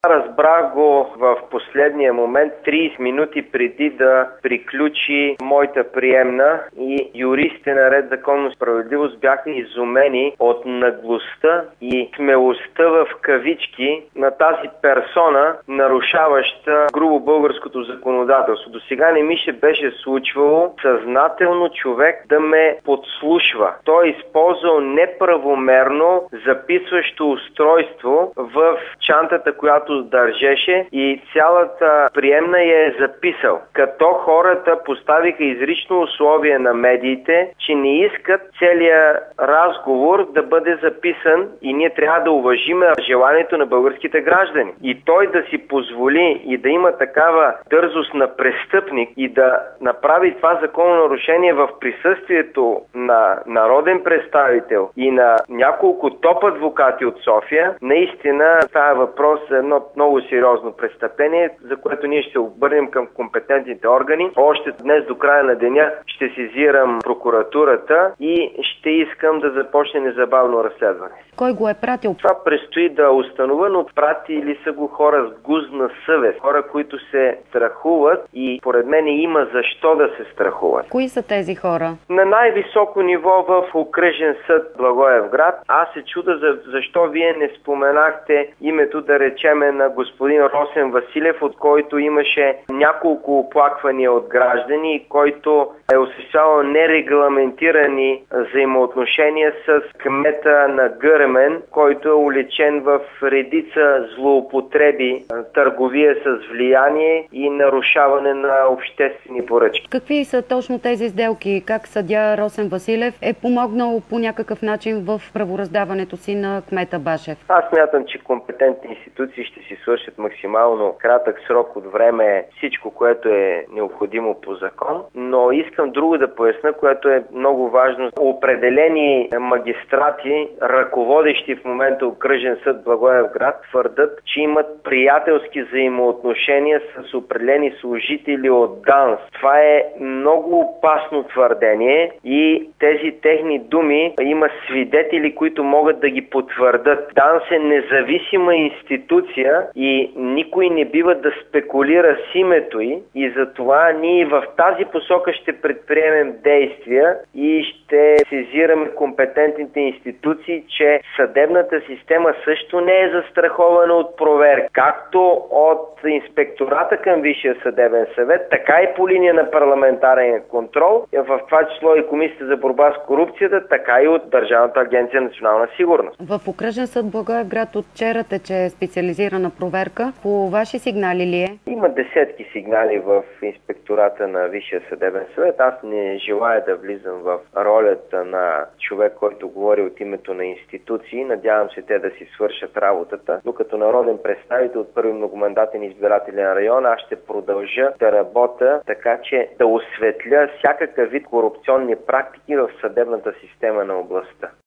Разбрах го в последния момент, 30 минути преди да приключи моята приемна, и юристите на Ред, законност, справедливост бяха изумени от наглостта и смелостта в кавички на тази персона, нарушаваща грубо българското законодателство. До сега не ми се беше случвало съзнателно човек да ме подслушва. Той е използвал неправомерно записващо устройство в чантата, която държеше, и цялата приемна я е записал. Като хората поставиха изрично условие на медиите, че не искат целият разговор да бъде записан и ние трябва да уважим желанието на българските граждани. И той да си позволи и да има такава дързост на престъпник и да направи това закононарушение в присъствието на народен представител и на няколко топ адвокати от София, наистина това въпрос е едно много сериозно престъпление, за което ние ще се обърнем към компетентните органи. Още днес до края на деня ще сезирам прокуратурата и ще искам да започне незабавно разследване. Кой го е пратил? Това предстои да установя, но пратили са го хора с гузна съвест, хора, които се страхуват, и поред мен има защо да се страхуват. Кои са тези хора? На най-високо ниво в окръжен съд Благоевград. Аз се чудя защо вие не споменахте името, да речеме, на господин Росен Василев, от който имаше няколко оплаквания от граждани и който е осъществявал нерегламентирани взаимоотношения с кмета на Гърмен, който е уличен в редица злоупотреби, търговия с влияние и нарушаване на обществени поръчки. Какви са точно тези сделки? Как съдия Росен Василев е помогнал по някакъв начин в правораздаването си на кмета Башев? Аз смятам, че компетентни институции ще си свършат максимално кратък срок от време всичко, което е необходимо по закон, но искам друго да поясня, което е много важно. Определени магистрати, ръководещи в момента окръжен съд Благоевград, твърдат, че имат приятелски взаимоотношения с определени служители от ДАНС. Това е много опасно твърдение и тези техни думи има свидетели, които могат да ги потвърдат. ДАНС е независима институция и никой не бива да спекулира с името й, и затова ние в тази посока ще предприемем действия и ще сезираме компетентните институции, че съдебната система също не е застрахована от проверка, както от инспектората към Висшия съдебен съвет, така и по линия на парламентарен контрол, в това число и Комисията за борба с корупцията, така и от Държавната агенция национална сигурност. В окръжен съд Благоевград от вчера тече е специализирана проверка. По ваши сигнали ли е? Има десетки сигнали в инспектората на Висшия съдебен съвет. Аз не желая да влизам в ролята на човек, който говори от името на институции. Надявам се те да си свършат работата. Но като народен представител от първи многомандатен избирателен район, аз ще продължа да работя така, че да осветля всякакъв вид корупционни практики в съдебната система на областта.